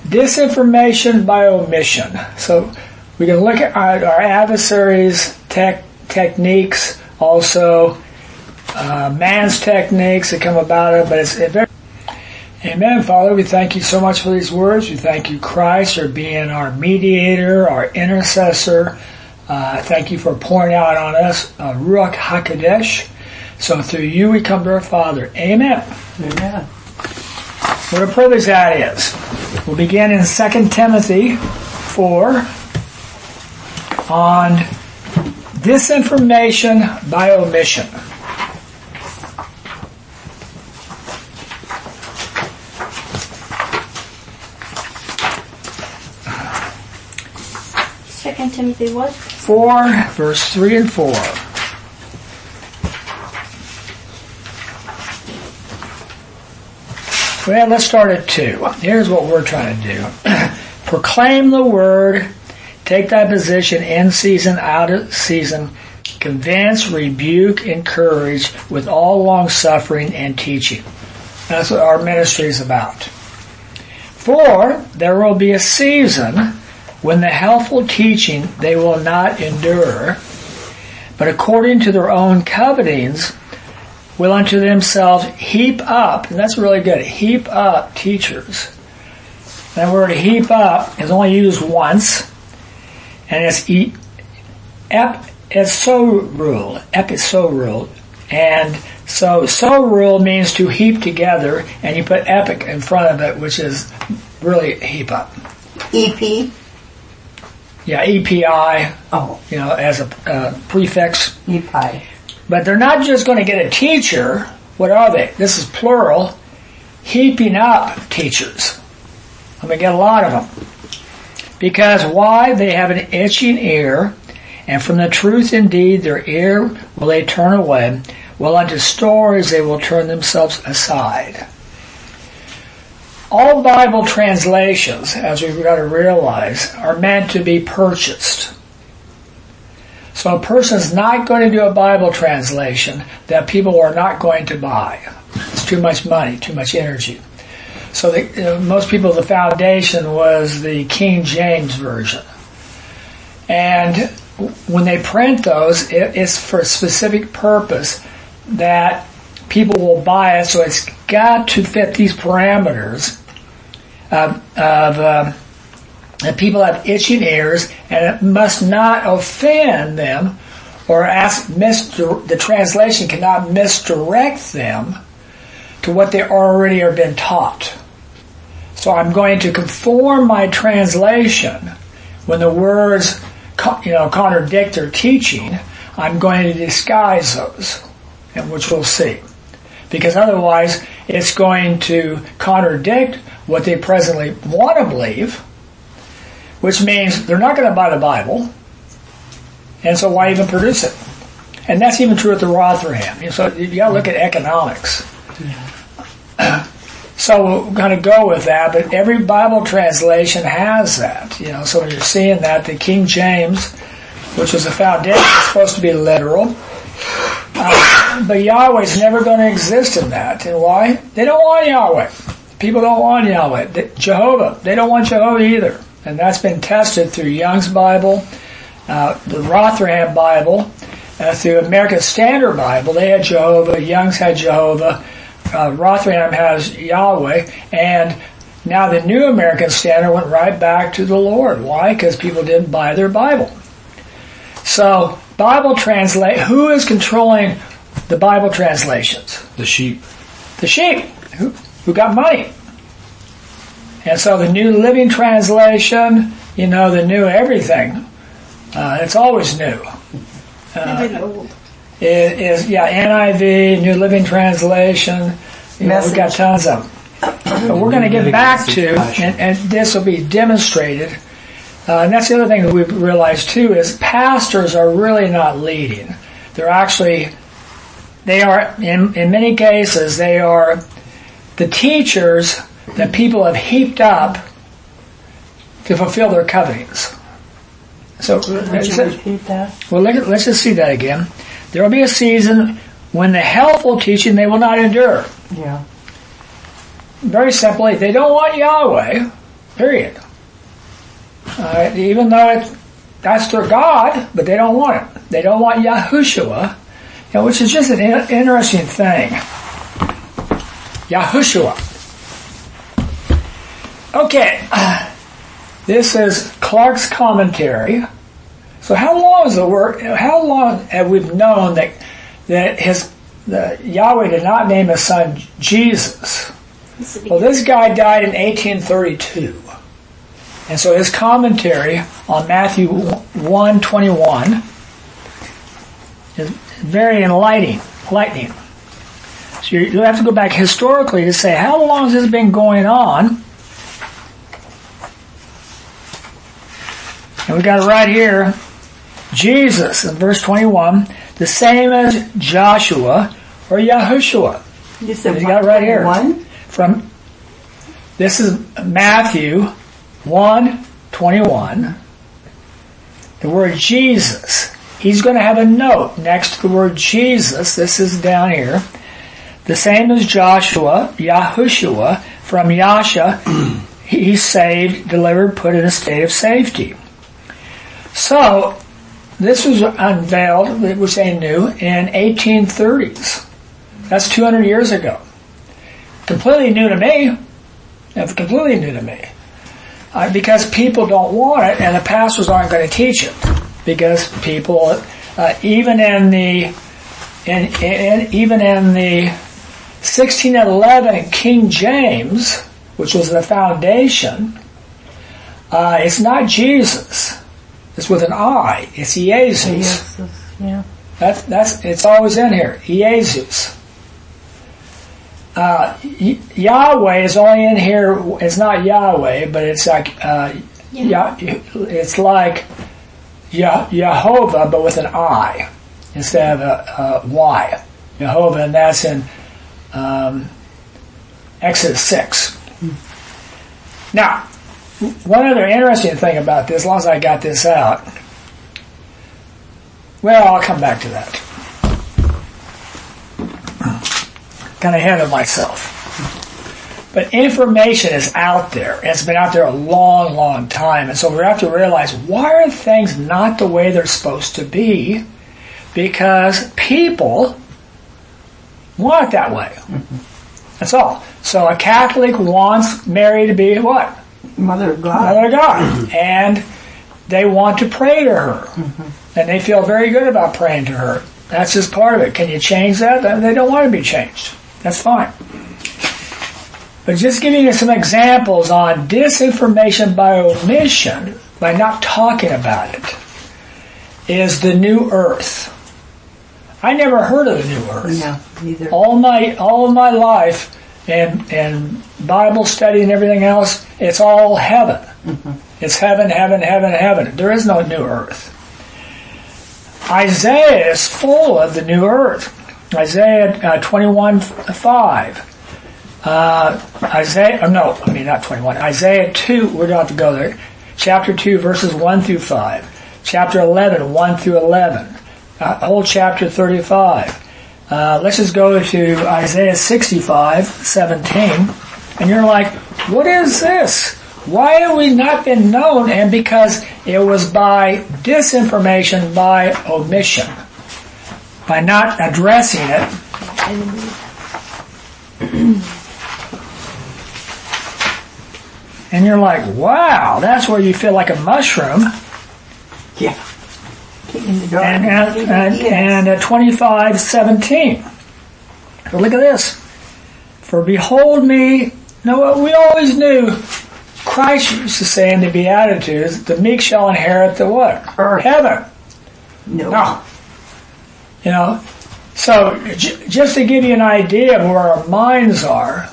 Disinformation by omission. So we can look at our adversaries' techniques, also man's techniques that come about it, but it's very... Amen. Father, we thank you so much for these words. We thank you, Christ, for being our mediator, our intercessor. Thank you for pouring out on us Ruach HaKodesh. So through you we come to our Father. Amen. Amen. What a privilege that is. We'll begin in 2 Timothy 4 on disinformation by omission. Timothy what? 4, verse 3 and 4. Well, let's start at 2. Here's what we're trying to do. Proclaim the word, take thy position in season, out of season, convince, rebuke, encourage with all long suffering and teaching. That's what our ministry is about. 4, there will be a season when the helpful teaching they will not endure, but according to their own covetings will unto themselves heap up, and that's really good, heap up teachers. That word heap up is only used once, and it's episorul, and sorul means to heap together, and you put epic in front of it, which is really heap up. EP? Yeah, EPI, as a prefix. EPI. But they're not just going to get a teacher. What are they? This is plural. Heaping up teachers. I'm going to get a lot of them. Because why? They have an itching ear, and from the truth indeed their ear will they turn away, while unto stories they will turn themselves aside. All Bible translations, as we've got to realize, are meant to be purchased. So a person's not going to do a Bible translation that people are not going to buy. It's too much money, too much energy. So most people, the foundation was the King James Version. And when they print those, it's for a specific purpose that people will buy it, so it's got to fit these parameters of people have itching ears, and it must not offend them, or the translation cannot misdirect them to what they already are been taught. So I'm going to conform my translation when the words contradict their teaching. I'm going to disguise those, and which we'll see. Because otherwise, it's going to contradict what they presently want to believe, which means they're not going to buy the Bible, and so why even produce it? And that's even true at the Rotherham. So you got to look at economics. Yeah. So we're going to go with that, but every Bible translation has that. So when you're seeing that, the King James, which was the foundation, is supposed to be literal. But Yahweh's never going to exist in that. And why? They don't want Yahweh. People don't want Yahweh. Jehovah, they don't want Jehovah either. And that's been tested through Young's Bible, the Rotherham Bible, through American Standard Bible. They had Jehovah, Young's had Jehovah, Rotherham has Yahweh, and now the New American Standard went right back to the Lord. Why? Because people didn't buy their Bible. So, Bible translate, who is controlling the Bible translations? The sheep. The sheep. Who got money? And so the New Living Translation, the new everything, it's always new. It is, NIV, New Living Translation, we've got tons of them. But we're going to get back to, and this will be demonstrated, and that's the other thing that we've realized too, is pastors are really not leading. They are, in many cases, they are the teachers that people have heaped up to fulfill their covetings. So, would you repeat that? Well, let's just see that again. There will be a season when the helpful teaching they will not endure. Yeah. Very simply, they don't want Yahweh, Period. Even though that's their God, but they don't want it. They don't want Yahushua, which is just an interesting thing. Yahushua. Okay, this is Clark's commentary. So how long have we known that Yahweh did not name his son Jesus? Well, this guy died in 1832. And so his commentary on Matthew 1:21 is very enlightening. So you have to go back historically to say, how long has this been going on? And we got it right here. Jesus, in verse 21, the same as Joshua or Yahushua. You said you got it right here. This is Matthew 1:21. The word Jesus. He's going to have a note next to the word Jesus. This is down here. The same as Joshua, Yahushua, from Yasha, he saved, delivered, put in a state of safety. So, this was unveiled, which they knew, in 1830s. That's 200 years ago. Completely new to me. Completely new to me. Because people don't want it, and the pastors aren't going to teach it. Because people, even in the 1611 King James, which was the foundation, it's not Jesus. It's with an I. It's Jesus. Yeah. It's always in here. Jesus. Yahweh is only in here. It's not Yahweh, but it's like it's like Yehovah, but with an I instead of a Y. Yehovah, and that's in Exodus 6. Now, one other interesting thing about this, as long as I got this out, well, I'll come back to that. Kind of ahead of myself. But information is out there. It's been out there a long, long time. And so we have to realize, why are things not the way they're supposed to be? Because people want it that way. That's all. So a Catholic wants Mary to be what? Mother of God. Mother of God. And they want to pray to her. And they feel very good about praying to her. That's just part of it. Can you change that? They don't want to be changed. That's fine. But just giving you some examples on disinformation by omission, by not talking about it, is the new earth. I never heard of the new earth. No, neither. All of my life and Bible study and everything else, it's all heaven. It's heaven, heaven, heaven, heaven. There is no new earth. Isaiah is full of the new earth. Isaiah 21:5. Isaiah 2, we're going to have to go there. Chapter 2, verses 1 through 5. Chapter 11, 1 through 11. Whole chapter 35. Let's just go to Isaiah 65:17. And you're like, what is this? Why have we not been known? And because it was by disinformation, by omission, by not addressing it. And you're like, wow, that's where you feel like a mushroom. Yeah. And 25:17. But look at this. For behold me, we always knew. Christ used to say in the Beatitudes, the meek shall inherit the what? Earth. Heaven. No. So just to give you an idea of where our minds are,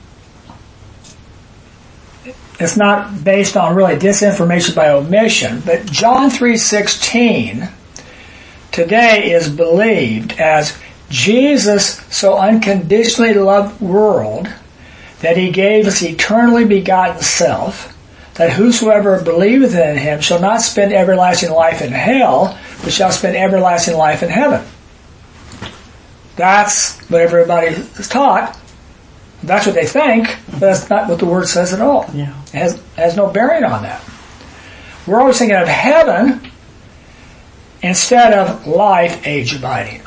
it's not based on really disinformation by omission, but John 3:16 today is believed as Jesus so unconditionally loved the world that he gave his eternally begotten self, that whosoever believeth in him shall not spend everlasting life in hell, but shall spend everlasting life in heaven. That's what everybody is taught. That's what they think, but that's not what the Word says at all. Yeah. It has no bearing on that. We're always thinking of heaven instead of life, age abiding.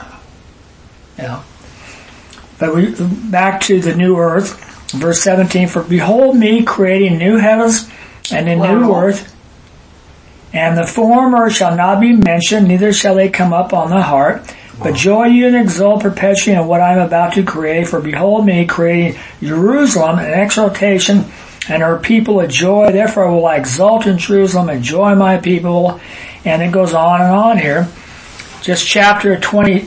But back to the new earth, verse 17, for behold me creating new heavens and a new earth, and the former shall not be mentioned, neither shall they come up on the heart. But joy you and exult perpetually in what I am about to create. For behold me creating Jerusalem, an exaltation, and her people a joy. Therefore will I exult in Jerusalem and joy my people. And it goes on and on here. Just chapter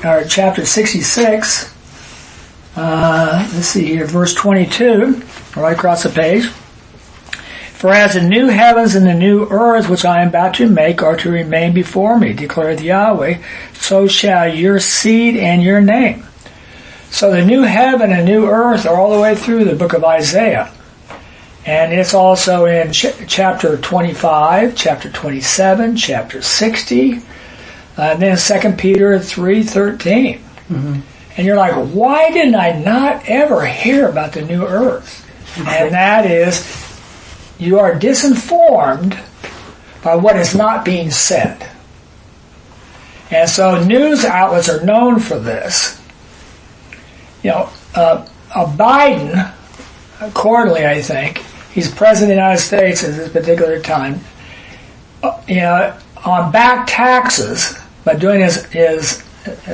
66. Let's see here, verse 22, right across the page. For as the new heavens and the new earth which I am about to make are to remain before me, declareth Yahweh, so shall your seed and your name. So the new heaven and new earth are all the way through the book of Isaiah. And it's also in chapter 25, chapter 27, chapter 60, and then 2 Peter 3:13. Mm-hmm. And you're like, why didn't I not ever hear about the new earth? And that is, you are disinformed by what is not being said. And so news outlets are known for this. Biden, accordingly, I think, he's president of the United States at this particular time, on back taxes, by doing his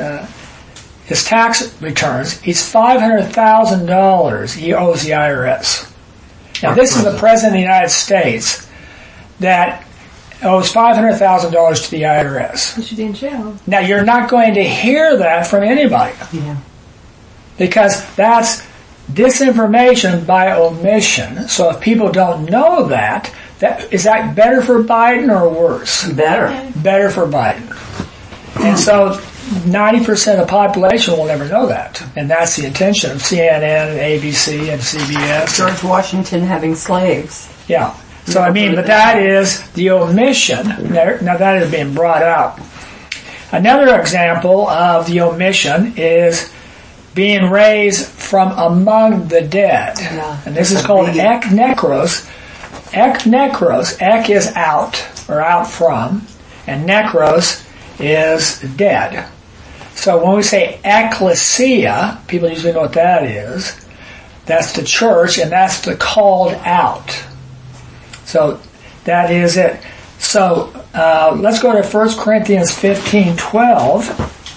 tax returns, he's $500,000 he owes the IRS. Now, this is the President of the United States that owes $500,000 to the IRS. He should be in jail. Now, you're not going to hear that from anybody. Yeah. Because that's disinformation by omission. So if people don't know that, is that better for Biden or worse? Better. Better for Biden. And so 90% of the population will never know that. And that's the intention of CNN and ABC and CBS. George Washington having slaves. Yeah. So but that is the omission. Now that is being brought out. Another example of the omission is being raised from among the dead. Yeah. And this is called ek nekros. Ek nekros. Ek is out, or out from, and nekros is dead. So when we say ecclesia, people usually know what that is. That's the church, and that's the called out. So that is it. So let's go to 1 Corinthians 15:12.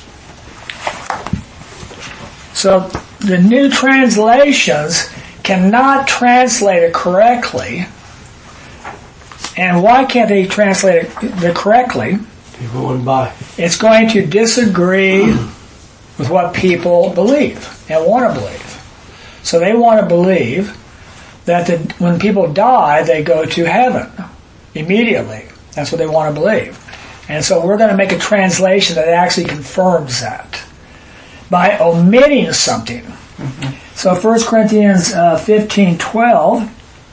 So the new translations cannot translate it correctly. And why can't they translate it correctly? People wouldn't buy. It's going to disagree with what people believe and want to believe. So they want to believe that when people die, they go to heaven immediately. That's what they want to believe. And so we're going to make a translation that actually confirms that by omitting something. Mm-hmm. So 1 Corinthians 15:12.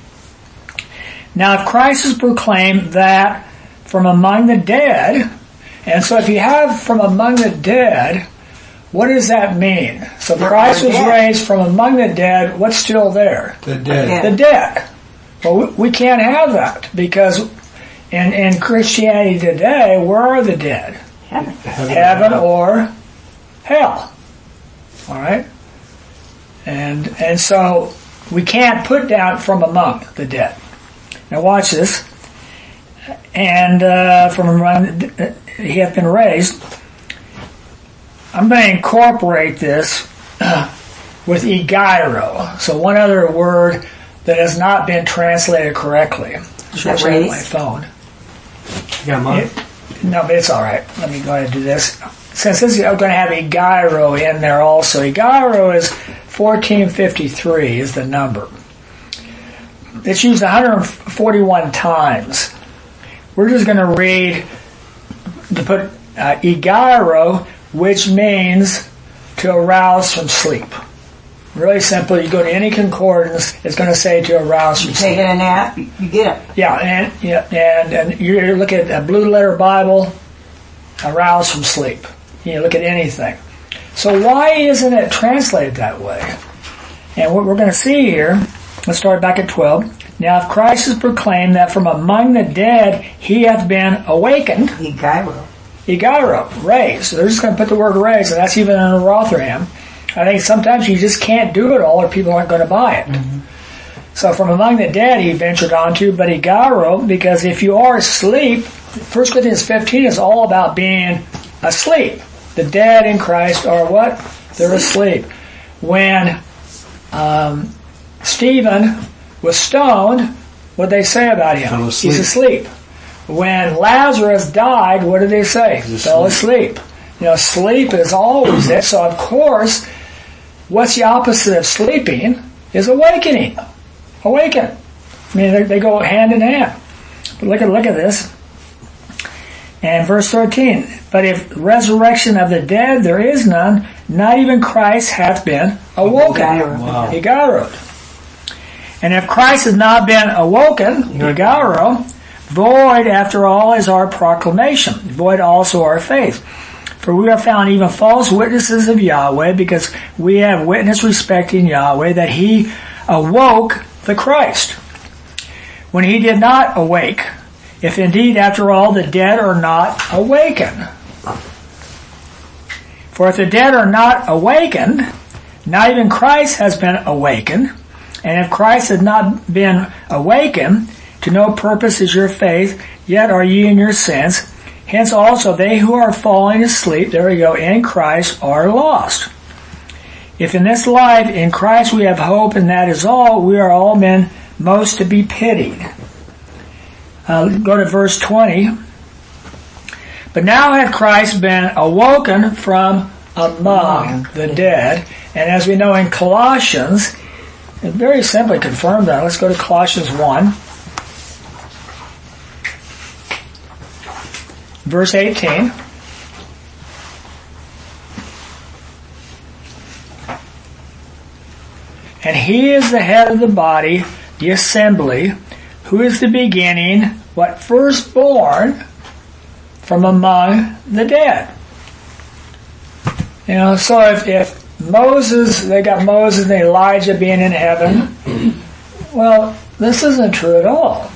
Now if Christ is proclaimed that from among the dead, and so if you have from among the dead, what does that mean? So if Christ was raised from among the dead, what's still there? The dead. The dead. Well, we can't have that, because in Christianity today, where are the dead? Heaven or hell. Alright? And so we can't put down from among the dead. Now watch this. And from among he hath been raised. I'm going to incorporate this with egeiro. So one other word that has not been translated correctly. Is that my phone. You got mine? No, but it's all right. Let me go ahead and do this. Since this is going to have egeiro in there also. Egeiro is 1453 is the number. It's used 141 times. We're just going to read to put egeiro, which means to arouse from sleep. Really simple. You go to any concordance, it's going to say to arouse from sleep. Taking a nap, you get it. Yeah, and you look at a Blue Letter Bible, arouse from sleep. You look at anything. So why isn't it translated that way? And what we're going to see here, let's start back at 12. Now if Christ is proclaimed that from among the dead he hath been awakened, Egiro, raised. So they're just going to put the word raised, and that's even in Rotherham. I think sometimes you just can't do it all or people aren't going to buy it. Mm-hmm. So from among the dead he ventured onto, but Egiro, because if you are asleep, 1 Corinthians 15 is all about being asleep. The dead in Christ are what? They're asleep. When Stephen was stoned, what did they say about him? He's asleep. When Lazarus died, what did they say? Fell asleep. Sleep is always it. So of course, what's the opposite of sleeping is awakening. Awaken. I mean, they go hand in hand. But look at this. And verse 13. But if resurrection of the dead there is none, not even Christ hath been awoken. Wow. Egiro. And if Christ has not been awoken, Egiro, void after all is our proclamation, void also our faith. For we are found even false witnesses of Yahweh, because we have witness respecting Yahweh that he awoke the Christ, when he did not awake, if indeed after all the dead are not awakened. For if the dead are not awakened, not even Christ has been awakened. And if Christ had not been awakened, to no purpose is your faith, yet are ye in your sins. Hence also they who are falling asleep, there we go, in Christ are lost. If in this life, in Christ we have hope, and that is all, we are all men most to be pitied. Go to verse 20. But now hath Christ been awoken from among the dead. And as we know in Colossians, it very simply confirmed that. Let's go to Colossians 1. Verse 18. And he is the head of the body, the assembly, who is the beginning, what? Firstborn from among the dead. So if Moses, they got Moses and Elijah being in heaven, well, this isn't true at all.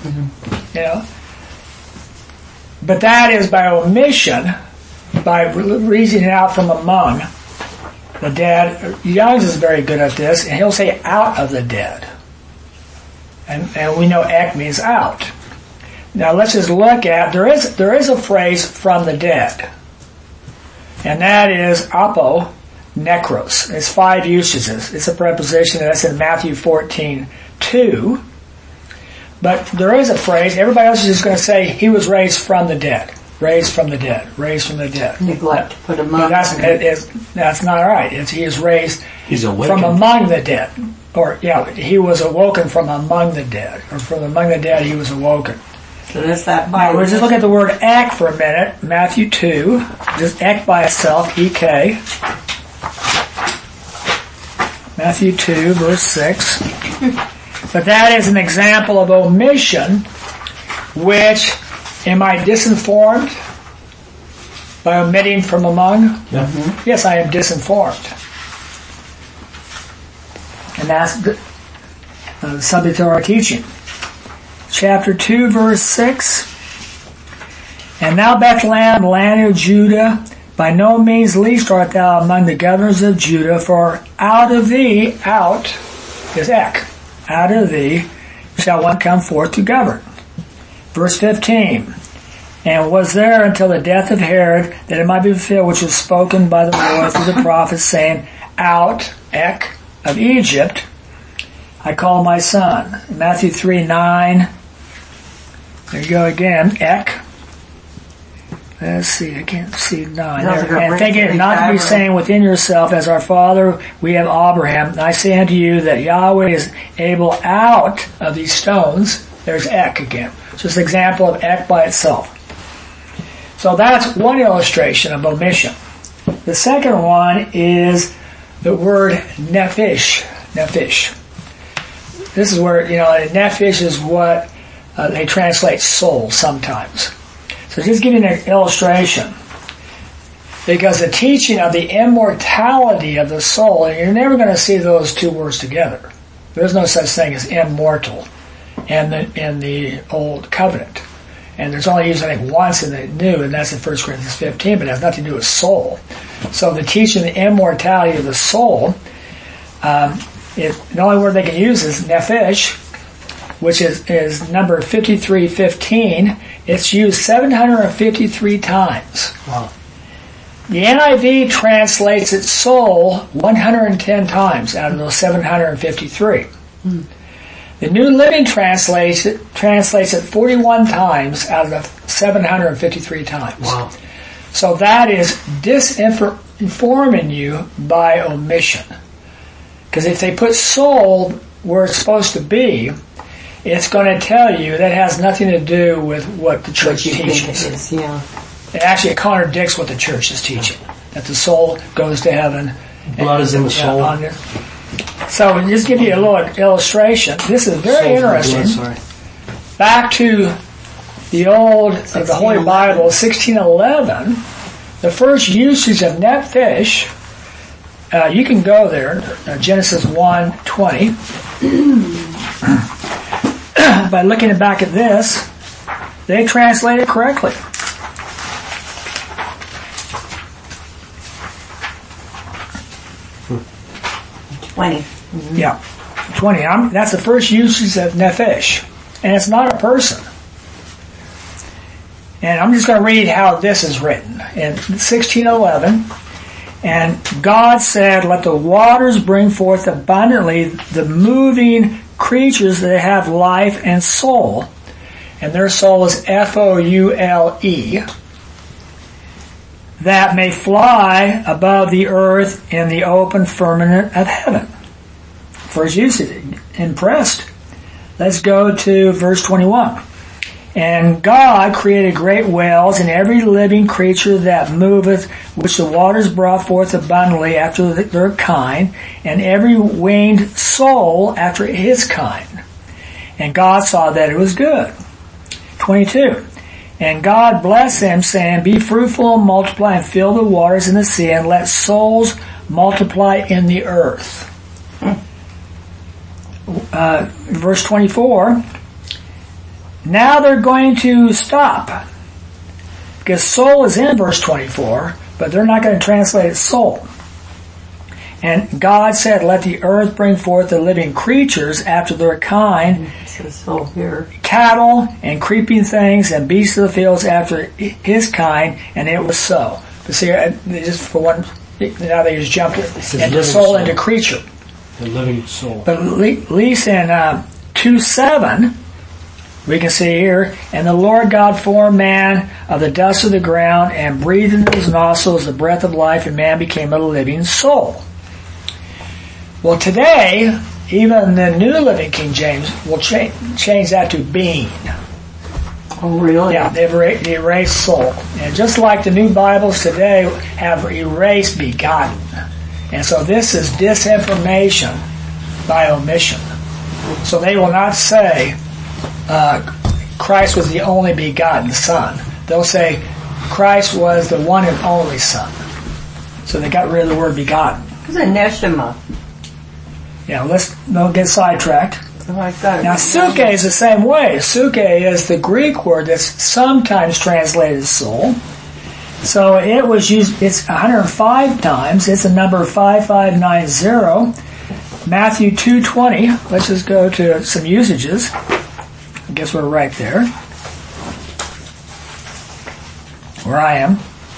But that is by omission, by reasoning out from among the dead. Young's is very good at this, and he'll say out of the dead. And we know ek means out. Now let's just look at, there is a phrase from the dead. And that is apo necros. It's 5 usages. It's a preposition that's in Matthew 14:2. But there is a phrase, everybody else is just going to say he was raised from the dead. Raised from the dead. Raised from the dead. Neglect to put among. That's not right. He is raised from among the dead. Or, he was awoken from among the dead. Or from among the dead he was awoken. So that's that. Now, we'll just look at the word ek for a minute. Matthew 2. Just ek by itself, ek. Matthew 2, verse 6. But that is an example of omission, which, am I disinformed by omitting from among? Yeah. Mm-hmm. Yes, I am disinformed. And that's the subject of our teaching. Chapter 2, verse 6. And thou, Bethlehem, land of Judah, by no means least art thou among the governors of Judah, for out of thee, out is ek, out of thee shall one come forth to govern. Verse 15. And was there until the death of Herod, that it might be fulfilled which was spoken by the Lord through the prophets, saying, out, ek, of Egypt, I call my son. Matthew 3:9. There you go again, ek. Let's see, I can't see 9 there. And think it not to be saying within yourself, as our father, we have Abraham. I say unto you that Yahweh is able out of these stones. There's ek again. Just an example of ek by itself. So that's one illustration of omission. The second one is the word nephish. Nephish. This is where, nephish is what they translate soul sometimes. So just give you an illustration. Because the teaching of the immortality of the soul, and you're never going to see those two words together. There's no such thing as immortal in the Old Covenant. And there's only used, I think, once in the New, and that's in 1 Corinthians 15, but it has nothing to do with soul. So the teaching of the immortality of the soul, the only word they can use is nephesh, which is number 5315. It's used 753 times. Wow. The NIV translates it soul 110 times out of those 753. The New Living translates it 41 times out of the 753 times. Wow. So that is disinforming you by omission. Because if they put soul where it's supposed to be, it's going to tell you that has nothing to do with what the church teaches. It actually contradicts what the church is teaching, that the soul goes to heaven. Blood is in the soul. So just give you a little illustration. This is very interesting. Back to the Holy Bible, 1611, the first usage of nephesh, you can go there, Genesis 1:20. By looking back at this, they translate it correctly. Yeah, 20. That's the first usage of nephesh, and it's not a person. And I'm just going to read how this is written in 1611. And God said, "Let the waters bring forth abundantly the moving creatures that have life and soul," and their soul is F-O-U-L-E, "that may fly above the earth in the open firmament of heaven." First usage. Impressed? Let's go to verse 21. "And God created great whales and every living creature that moveth, which the waters brought forth abundantly after their kind, and every winged soul after his kind. And God saw that it was good." 22. "And God blessed them, saying, Be fruitful and multiply, and fill the waters in the sea, and let souls multiply in the earth." Verse 24. Now they're going to stop, because soul is in verse 24, but they're not going to translate it soul. "And God said, Let the earth bring forth the living creatures after their kind, soul here. Cattle and creeping things and beasts of the fields after his kind, and it was so." But see, they just for one, now they just jumped into soul into creature. The living soul. But at least in 2:7, we can see here, "And the Lord God formed man of the dust of the ground, and breathed into his nostrils the breath of life, and man became a living soul." Well, today, even the New Living King James will change that to being. Oh, really? Yeah, they've erased soul. And just like the new Bibles today have erased begotten. And so this is disinformation by omission. So they will not say Christ was the only begotten Son. They'll say Christ was the one and only Son. So they got rid of the word begotten. It's a neshama. Yeah, don't get sidetracked. Like that. Now, suke is the same way. Suke is the Greek word that's sometimes translated soul. So it was used, it's 105 times. It's a number 5590. Matthew 2:20. Let's just go to some usages. I guess we're right there. Where I am.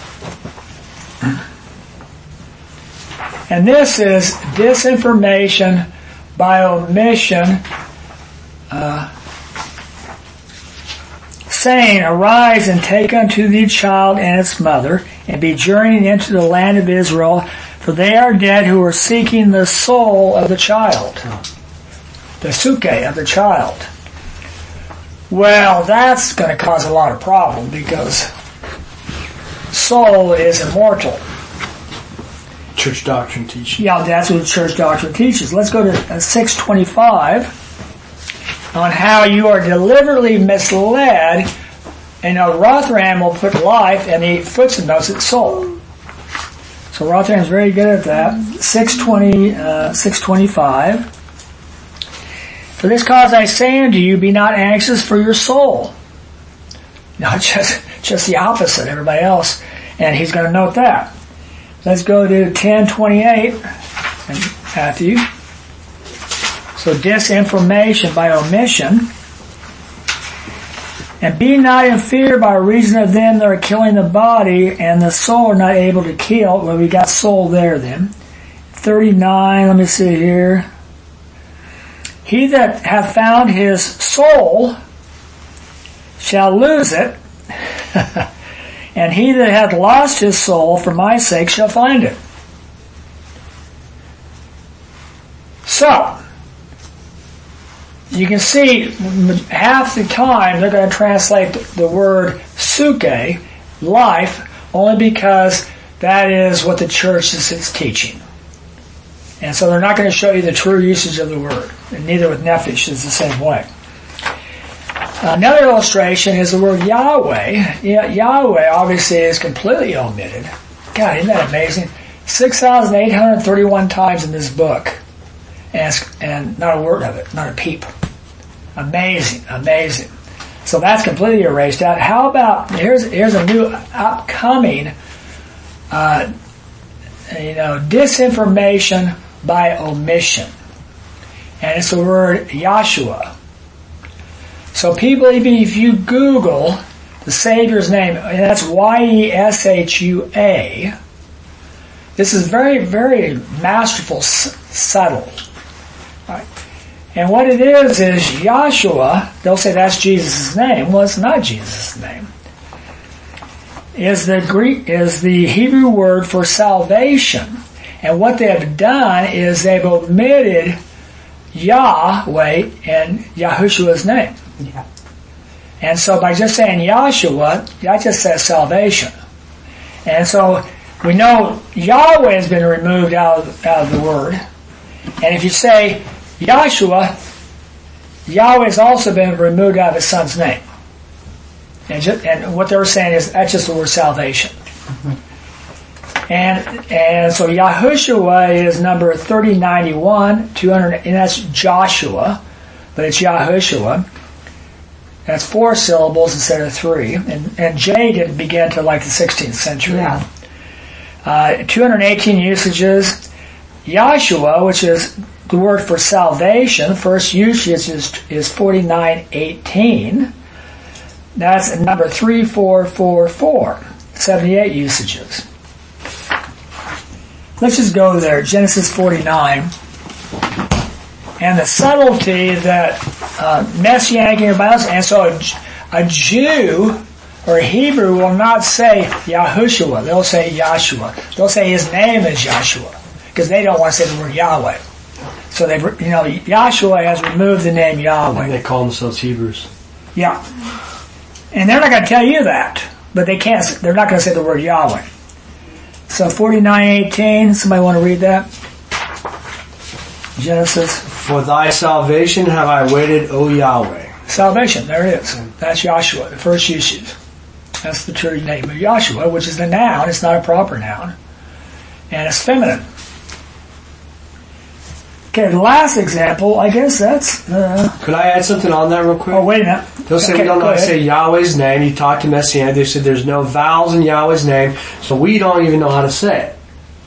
And this is disinformation by omission, saying, "Arise and take unto thee child and its mother, and be journeying into the land of Israel, for they are dead who are seeking the soul of the child." The suke of the child. Well, that's going to cause a lot of problem, because soul is immortal. Church doctrine teaching. Yeah, that's what church doctrine teaches. Let's go to 625 on how you are deliberately misled. And a Rotherham will put life, and the footnotes at soul. So Rotherham's very good at that. 625. For this cause I say unto you, be not anxious for your soul. No, just the opposite, everybody else. And he's going to note that. Let's go to 10:28 in Matthew. So disinformation by omission. And be not in fear by reason of them that are killing the body, and the soul are not able to kill. Well, we got soul there then. 39, let me see here. He that hath found his soul shall lose it, and he that hath lost his soul for my sake shall find it. So, you can see half the time they're going to translate the word suke, life, only because that is what the church is teaching. And so they're not going to show you the true usage of the word. And neither with nephesh is the same way. Another illustration is the word Yahweh. Yahweh obviously is completely omitted. God, isn't that amazing? 6,831 times in this book. And not a word of it, not a peep. Amazing, amazing. So that's completely erased out. How about, here's a new upcoming, disinformation by omission. And it's the word Yahshua. So people, even if you Google the Savior's name, and that's Yeshua, this is very, very masterful, subtle. Right? And what it is Yahshua, they'll say that's Jesus' name. Well, it's not Jesus' name. Is the Hebrew word for salvation. And what they have done is they've omitted Yahweh and Yahushua's name. Yeah. And so by just saying Yahshua, that just says salvation. And so we know Yahweh has been removed out of the word. And if you say Yahshua, Yahweh has also been removed out of his son's name. And what they're saying is that's just the word salvation. Mm-hmm. And so Yahushua is number 3091, 200, and that's Joshua, but it's Yahushua. That's 4 syllables instead of 3. And J didn't begin until like the 16th century. Yeah. 218 usages. Yahshua, which is the word for salvation, first usage is 4918. That's number 3444. 78 usages. Let's just go there. Genesis 49. And the subtlety that Messianic and everybody else, and so a Jew or a Hebrew will not say Yahushua. They'll say Yahshua. They'll say his name is Yahshua because they don't want to say the word Yahweh. So Yahshua has removed the name Yahweh. And they call themselves Hebrews. Yeah. And they're not going to tell you that, but they can't. They're not going to say the word Yahweh. So 49:18. Somebody want to read that? Genesis. For thy salvation have I waited, O Yahweh. Salvation, there it is. That's Yahshua, the first usage. That's the true name of Yahshua, which is the noun. It's not a proper noun. And it's feminine. Okay, the last example, I guess that's... Could I add something on that real quick? Oh, wait a minute. They'll say we don't know how to say Yahweh's name. You talk to Messianic, they said there's no vowels in Yahweh's name, so we don't even know how to say it.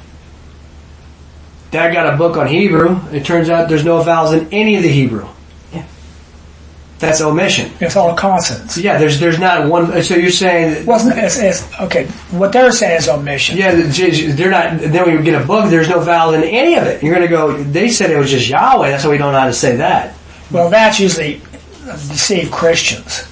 Dad got a book on Hebrew. It turns out there's no vowels in any of the Hebrew. Yeah. That's omission. It's all consonants. Yeah, there's not one. So you're saying... It's okay, what they're saying is omission. Yeah, they're not... Then when you get a book, there's no vowel in any of it. You're going to go... They said it was just Yahweh. That's why we don't know how to say that. Well, that's usually deceived Christians.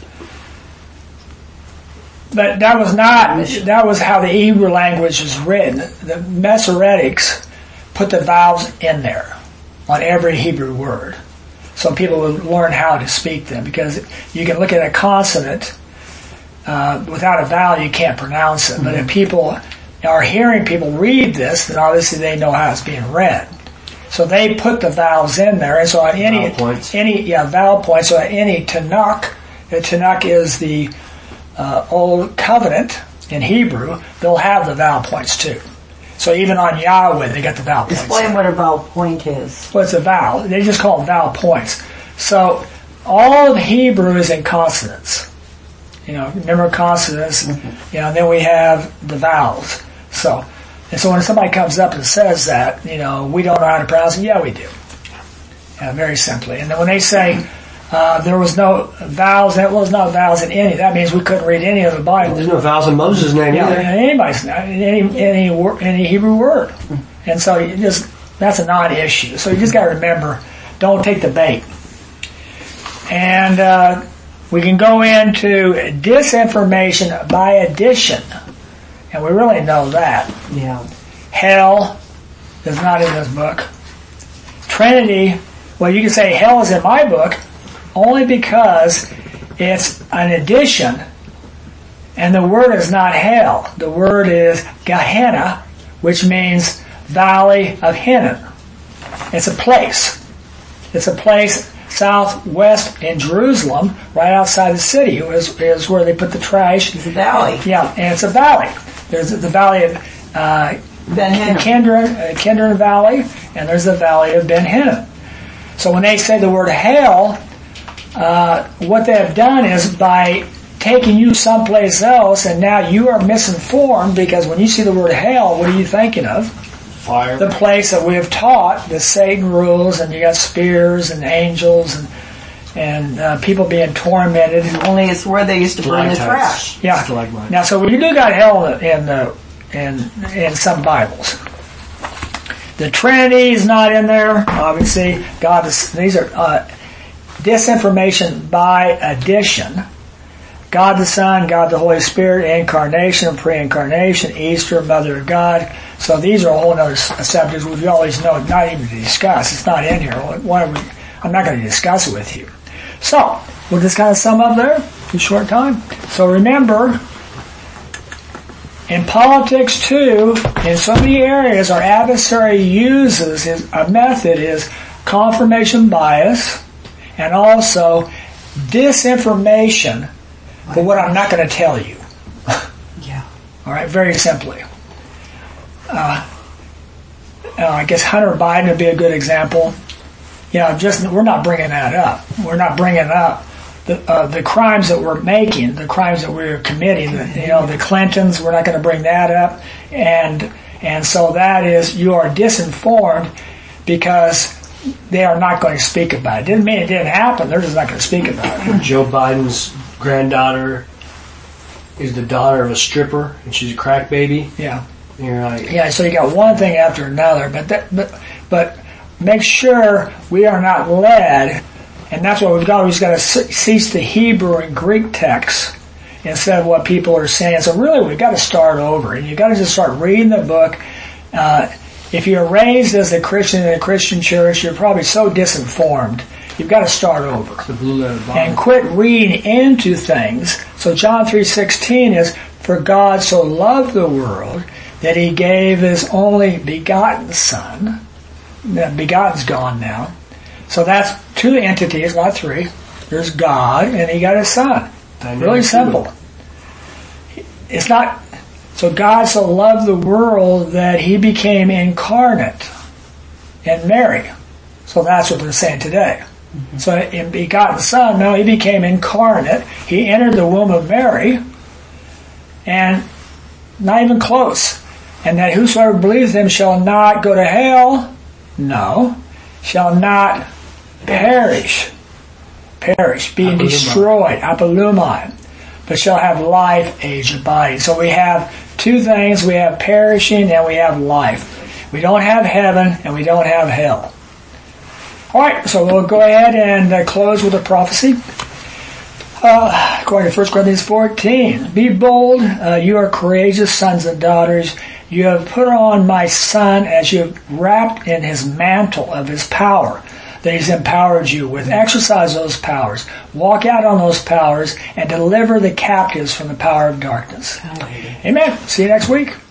But that was how the Hebrew language was written. The Masoretics put the vowels in there on every Hebrew word. So people would learn how to speak them, because you can look at a consonant without a vowel, you can't pronounce it. Mm-hmm. But if people are hearing people read this, then obviously they know how it's being read. So they put the vowels in there, and so on vowel points. So at any Tanakh, the Tanakh is the Old Covenant in Hebrew, they'll have the vowel points too. So even on Yahweh, they got the vowel points. Explain what a vowel point is. Well, it's a vowel. They just call them vowel points. So all of Hebrew is in consonants. Remember consonants, and then we have the vowels. So when somebody comes up and says that, we don't know how to pronounce it, yeah, we do. Very simply. And then when they say there was no vowels, and it was not vowels in any, that means we couldn't read any of the Bible. There's no vowels in Moses' name either. Anybody's, any Hebrew word. And so that's a non-issue. So you just got to remember, don't take the bait. And we can go into disinformation by addition. And we really know that. Yeah. Hell is not in this book. Trinity, well, you can say hell is in my book only because it's an addition, and the word is not hell. The word is Gehenna, which means Valley of Hinnom. It's a place. It's a place southwest in Jerusalem, right outside the city, is where they put the trash. It's a valley. Yeah, and it's a valley. There's the valley of Ben Hinnom. Kidron Valley, and there's the valley of Ben Hinnom. So when they say the word hell, what they have done is by taking you someplace else, and now you are misinformed, because when you see the word hell, what are you thinking of? Fire. The place that we have taught that Satan rules, and you got spears and angels and people being tormented. Only it's where they used to burn the trash. Yeah. Now, so we do got hell in some Bibles. The Trinity is not in there. Obviously, these are disinformation by addition. God the Son, God the Holy Spirit, incarnation, pre-incarnation, Easter, Mother of God. So these are a whole other subjects we always know not even to discuss. It's not in here. I'm not going to discuss it with you. So we'll just kind of sum up there in a short time. So remember, in politics too, in so many areas, our adversary uses a method is confirmation bias and also disinformation for what I'm not going to tell you. Yeah. All right, very simply. I guess Hunter Biden would be a good example. We're not bringing that up. We're not bringing up the crimes that we're making, the crimes that we're committing. The Clintons, we're not going to bring that up. And so that is, you are disinformed because they are not going to speak about it. Didn't mean it didn't happen. They're just not going to speak about it. Joe Biden's granddaughter is the daughter of a stripper, and she's a crack baby. Yeah. You're like, yeah. So you got one thing after another, but make sure we are not led, and that's what we've always got to cease the Hebrew and Greek texts instead of what people are saying. So really, we've got to start over, and you've got to just start reading the book. If you're raised as a Christian in a Christian church, you're probably so disinformed. You've got to start over and quit reading into things. So John 3:16 is, "For God so loved the world that He gave His only begotten Son." That begotten's gone now. So that's two entities, not three. There's God, and He got His Son. Really simple. It's not. So God so loved the world that He became incarnate in Mary. So that's what they're saying today. Mm-hmm. So in begotten Son, no, He became incarnate. He entered the womb of Mary, and not even close. And that whosoever believes Him shall not go to hell. No, shall not perish, being destroyed, apolumai, but shall have life, age abiding. So we have two things: we have perishing and we have life. We don't have heaven and we don't have hell. All right, so we'll go ahead and close with a prophecy. According to 1 Corinthians 14, be bold, you are courageous sons and daughters. You have put on my Son as you have wrapped in His mantle of His power that He's empowered you with. Exercise those powers. Walk out on those powers and deliver the captives from the power of darkness. Amen. See you next week.